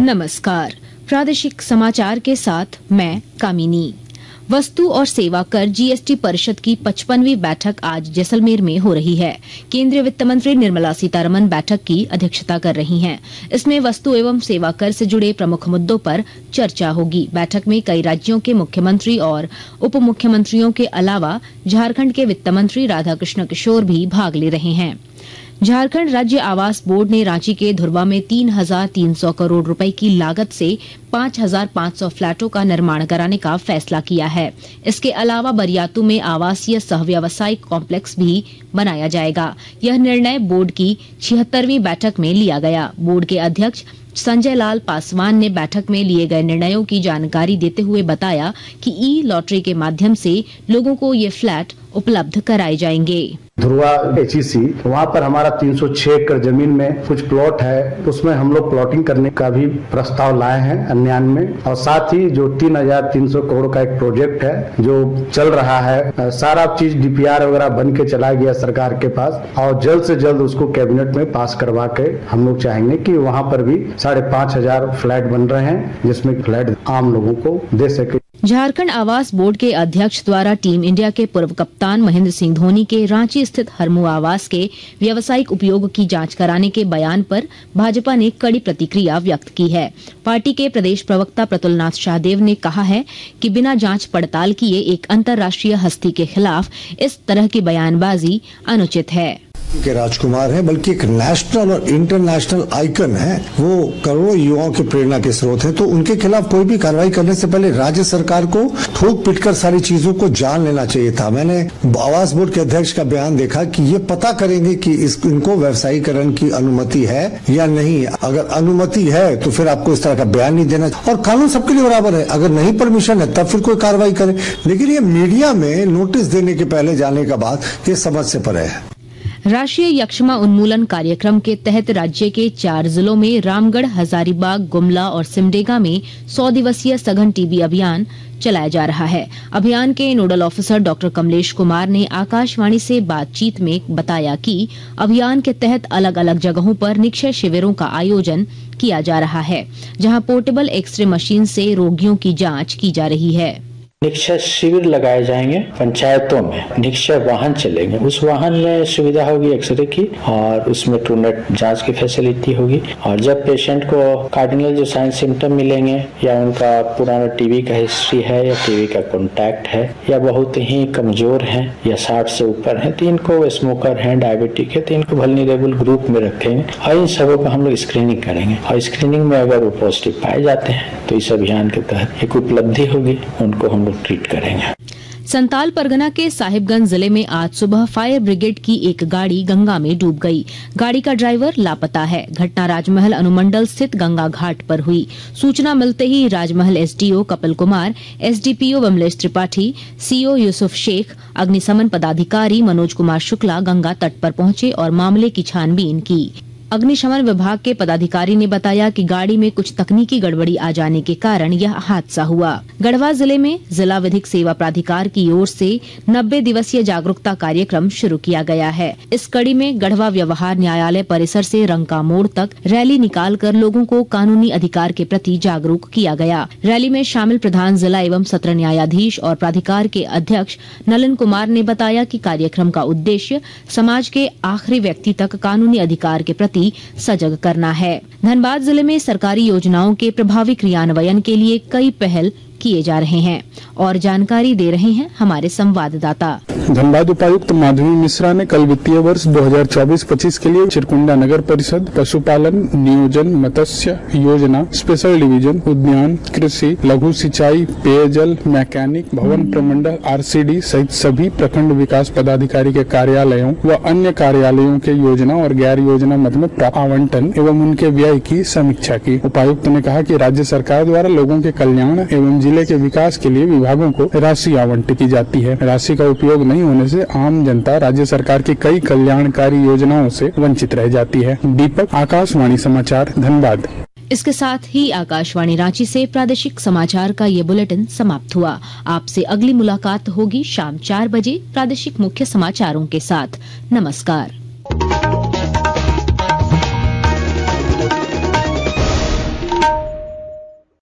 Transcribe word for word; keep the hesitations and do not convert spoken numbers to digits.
नमस्कार, प्रादेशिक समाचार के साथ मैं कामिनी। वस्तु और सेवा कर जीएसटी परिषद की पचपनवीं बैठक आज जैसलमेर में हो रही है। केंद्रीय वित्त मंत्री निर्मला सीतारमण बैठक की अध्यक्षता कर रही हैं। इसमें वस्तु एवं सेवा कर से जुड़े प्रमुख मुद्दों पर चर्चा होगी। बैठक में कई राज्यों के मुख्यमंत्री और उप मुख्यमंत्रियों के अलावा झारखंड के वित्त मंत्री राधाकृष्ण किशोर भी भाग ले रहे हैं। झारखंड राज्य आवास बोर्ड ने रांची के धुरवा में तीन हजार तीन सौ करोड़ रुपए की लागत से पाँच हजार पाँच सौ फ्लैटों का निर्माण कराने का फैसला किया है। इसके अलावा बरियातू में आवासीय सह व्यावसायिक कॉम्प्लेक्स भी बनाया जाएगा। यह निर्णय बोर्ड की छिहत्तरवीं बैठक में लिया गया। बोर्ड के अध्यक्ष संजय लाल पासवान ने बैठक में लिए गए निर्णयों की जानकारी देते हुए बताया कि ई लॉटरी के माध्यम से लोगों को ये फ्लैट उपलब्ध कराए जाएंगे। धुरवा एचईसी वहाँ पर हमारा तीन सौ छह एकड़ जमीन में कुछ प्लॉट है, उसमें हम लोग प्लॉटिंग करने का भी प्रस्ताव लाए हैं अन्यान में। और साथ ही जो तीन हजार तीन सौ करोड़ का एक प्रोजेक्ट है जो चल रहा है, सारा चीज डीपीआर वगैरह बन के चला गया सरकार के पास और जल्द से जल्द उसको कैबिनेट में पास करवा के हम लोग चाहेंगे कि वहाँ पर भी साढ़े पाँच हजार फ्लैट बन रहे हैं जिसमें फ्लैट आम लोगों को दे सके। झारखंड आवास बोर्ड के अध्यक्ष द्वारा टीम इंडिया के पूर्व कप्तान महेंद्र सिंह धोनी के रांची स्थित हरमू आवास के व्यावसायिक उपयोग की जांच कराने के बयान पर भाजपा ने कड़ी प्रतिक्रिया व्यक्त की है। पार्टी के प्रदेश प्रवक्ता प्रतुलनाथ शाहदेव ने कहा है कि बिना जांच पड़ताल किए एक अंतर्राष्ट्रीय हस्ती के खिलाफ इस तरह की बयानबाजी अनुचित है। के राजकुमार है, बल्कि एक नेशनल और इंटरनेशनल आइकन है। वो करोड़ों युवाओं की प्रेरणा के स्रोत है। तो उनके खिलाफ कोई भी कार्रवाई करने से पहले राज्य सरकार को ठोक पिटकर सारी चीजों को जान लेना चाहिए था। मैंने आवास बोर्ड के अध्यक्ष का बयान देखा कि ये पता करेंगे कि इस इनको व्यवसायीकरण की अनुमति है या नहीं। अगर अनुमति है तो फिर आपको इस तरह का बयान नहीं देना, और कानून सबके लिए बराबर है। अगर नहीं परमिशन है तब फिर कोई कार्रवाई करे, लेकिन ये मीडिया में नोटिस देने के पहले जाने का बाद ये समझ से परे है। राष्ट्रीय यक्ष्मा उन्मूलन कार्यक्रम के तहत राज्य के चार जिलों में रामगढ़, हजारीबाग, गुमला और सिमडेगा में सौ दिवसीय सघन टीबी अभियान चलाया जा रहा है। अभियान के nodal officer doctor Kamlesh Kumar ने आकाशवाणी से बातचीत में बताया कि अभियान के तहत अलग अलग जगहों पर निक्षय शिविरों का आयोजन किया जा रहा है, जहां पोर्टेबल एक्सरे मशीन से रोगियों की जांच की जा रही है। निक्षय शिविर लगाए जाएंगे पंचायतों में। निक्षय वाहन चलेंगे, उस वाहन में सुविधा होगी एक्सरे की और उसमें ट्रूनेट जांच की फैसिलिटी होगी। और जब पेशेंट को कार्डिनल जो साइन सिम्टम मिलेंगे या उनका पुराना टीबी का हिस्ट्री है या टीबी का कॉन्टैक्ट है या बहुत ही कमजोर है या साठ से ऊपर है, तो इनको स्मोकर है, डायबिटिक है, तो इनको वल्नरेबल ग्रुप में रखेंगे और इन सबों को हम लोग स्क्रीनिंग करेंगे। और स्क्रीनिंग में अगर वो पॉजिटिव पाए जाते हैं तो इस अभियान के तहत एक उपलब्धि होगी, उनको हम ट्रीट करेंगे। संताल परगना के साहिबगंज जिले में आज सुबह फायर ब्रिगेड की एक गाड़ी गंगा में डूब गई। गाड़ी का ड्राइवर लापता है। घटना राजमहल अनुमंडल स्थित गंगा घाट पर हुई। सूचना मिलते ही Rajmahal SDO Kapil Kumar, SDPO Vimlesh Tripathi, CO Yusuf Sheikh, अग्निशमन पदाधिकारी मनोज कुमार शुक्ला गंगा तट पर पहुंचे और मामले की छानबीन की। अग्निशमन विभाग के पदाधिकारी ने बताया कि गाड़ी में कुछ तकनीकी गड़बड़ी आ जाने के कारण यह हादसा हुआ। गढ़वा जिले में जिला विधिक सेवा प्राधिकार की ओर से नब्बे दिवसीय जागरूकता कार्यक्रम शुरू किया गया है। इस कड़ी में गढ़वा व्यवहार न्यायालय परिसर से रंका मोड़ तक रैली निकालकर लोगों को कानूनी अधिकार के प्रति जागरूक किया गया। रैली में शामिल प्रधान जिला एवं सत्र न्यायाधीश और प्राधिकार के अध्यक्ष नलिन कुमार ने बताया कि कार्यक्रम का उद्देश्य समाज के आखिरी व्यक्ति तक कानूनी अधिकार के प्रति सजग करना है। धनबाद जिले में सरकारी योजनाओं के प्रभावी क्रियान्वयन के लिए कई पहल किए जा रहे हैं और जानकारी दे रहे हैं हमारे संवाददाता। धनबाद उपायुक्त माधवी मिश्रा ने कल वित्तीय वर्ष दो हजार चौबीस पच्चीस के लिए चिरकुंडा नगर परिषद पशुपालन नियोजन मत्स्य योजना स्पेशल डिवीजन उद्यान कृषि लघु सिंचाई पेयजल मैकेनिक भवन प्रमंडल आरसीडी सहित सभी प्रखंड विकास पदाधिकारी के कार्यालयों व अन्य कार्यालयों के योजना और गैर योजना मद में प्राप्त आवंटन एवं उनके व्यय की समीक्षा की। उपायुक्त ने कहा कि राज्य सरकार द्वारा लोगों के कल्याण एवं जिले के विकास के लिए विभागों को राशि आवंटित की जाती है। राशि का उपयोग नहीं होने से आम जनता राज्य सरकार की कई कल्याणकारी योजनाओं से वंचित रह जाती है। दीपक, आकाशवाणी समाचार, धनबाद। इसके साथ ही आकाशवाणी रांची से प्रादेशिक समाचार का ये बुलेटिन समाप्त हुआ। आपसे अगली मुलाकात होगी शाम चार बजे प्रादेशिक मुख्य समाचारों के साथ। नमस्कार।